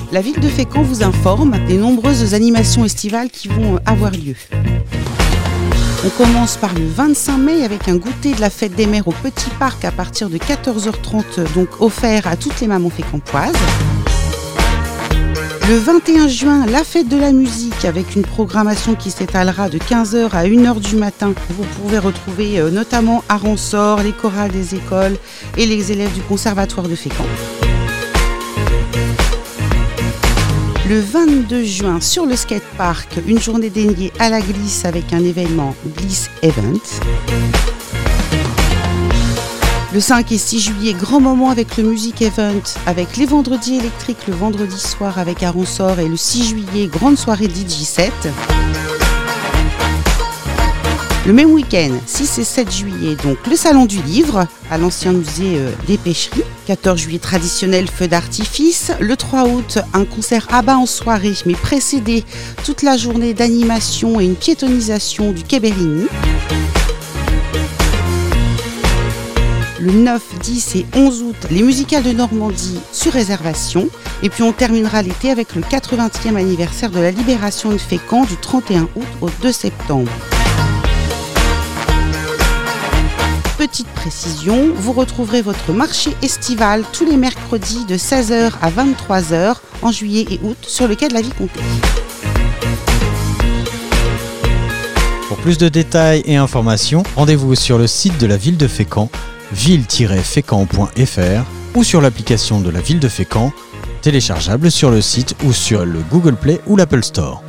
La ville de Fécamp vous informe des nombreuses animations estivales qui vont avoir lieu. On commence par le 25 mai avec un goûter de la fête des mères au Petit Parc à partir de 14h30, donc offert à toutes les mamans fécampoises. Le 21 juin, la fête de la musique avec une programmation qui s'étalera de 15h à 1h du matin. Vous pouvez retrouver notamment à Ransort, les chorales des écoles et les élèves du conservatoire de Fécamp. Le 22 juin, sur le skatepark, une journée dédiée à la glisse avec un événement Glisse Event. Le 5 et 6 juillet, grand moment avec le Music Event, avec les vendredis électriques le vendredi soir avec Aransort et le 6 juillet, grande soirée DJ set. Le même week-end, 6 et 7 juillet, donc le Salon du Livre à l'ancien musée des Pêcheries. 14 juillet, traditionnel feu d'artifice. Le 3 août, un concert ABBA en soirée, mais précédé toute la journée d'animation et une piétonisation du Quai Bérigny. Le 9, 10 et 11 août, les musicales de Normandie sur réservation. Et puis on terminera l'été avec le 80e anniversaire de la libération de Fécamp du 31 août au 2 septembre. Petite précision, vous retrouverez votre marché estival tous les mercredis de 16h à 23h en juillet et août sur le quai de la Vicomté. Pour plus de détails et informations, rendez-vous sur le site de la ville de Fécamp, ville-fécamp.fr ou sur l'application de la ville de Fécamp, téléchargeable sur le site ou sur le Google Play ou l'Apple Store.